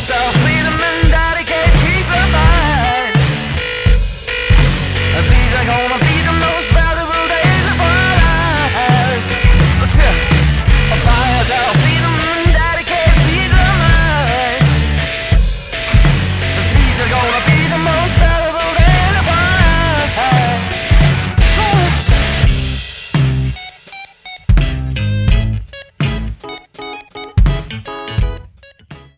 yourself freedom and dedicate peace of mind. These are gonna be